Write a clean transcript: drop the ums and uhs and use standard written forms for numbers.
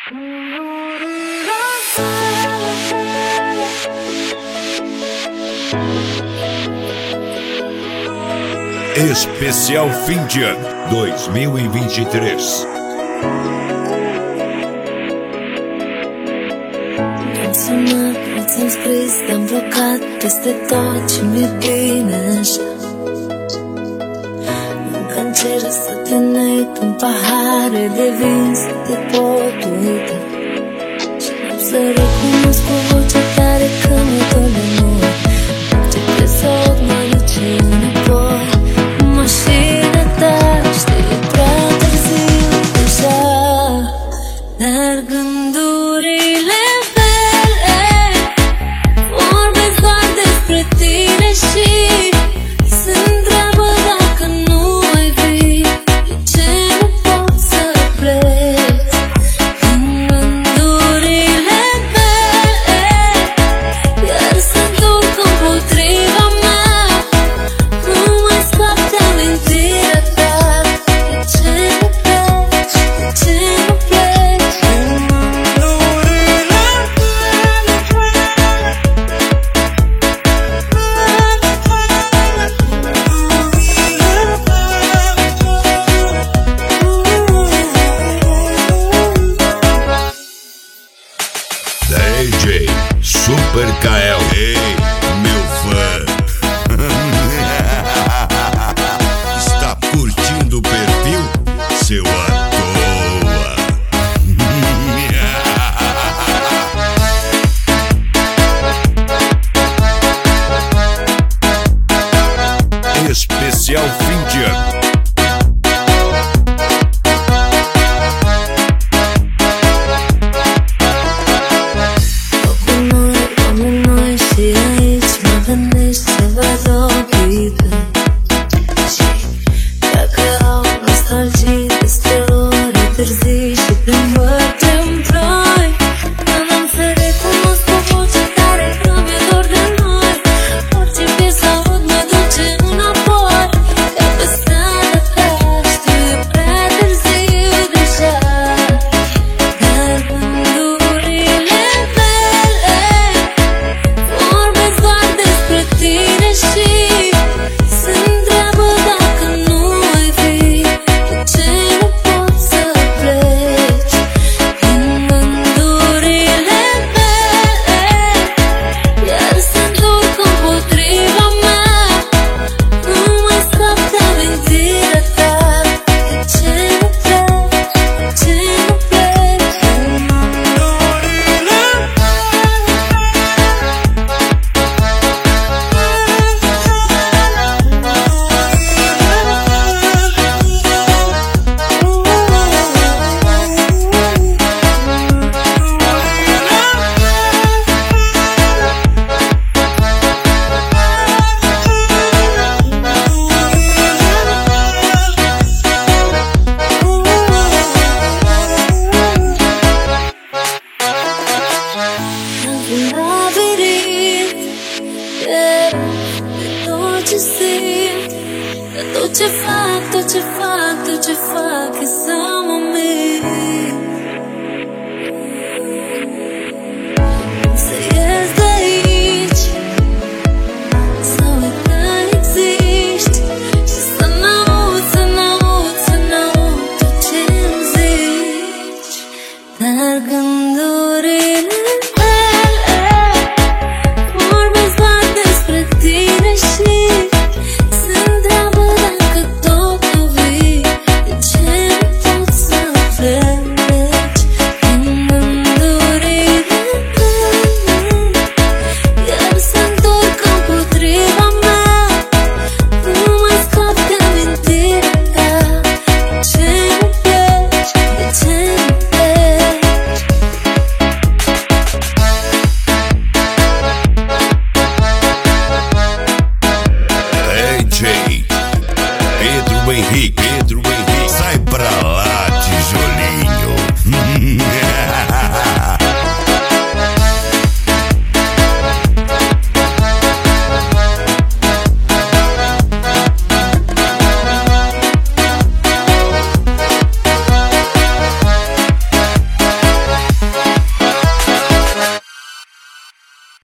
Especial fim de ano 2023. Am sunat, ți-am scris, te-am blocat peste tot și mi-e bine așa. Încă încerc să te net în pahare de vin, să te pot uita. Și am să recunosc cu voce tare că mi-e dor de noi. Ce te sot mă duce înapoi. Mașina ta știe prea târziu deja, dar gândurile vorbesc doar despre tine și se întreabă dacă nu mai vii. De ce nu pot să plec? Gândurile mele iar se duc împotriva mea. Nu mai scap de amintirea ta. De ce nu pleci? De ce nu pleci? DJ Super KL.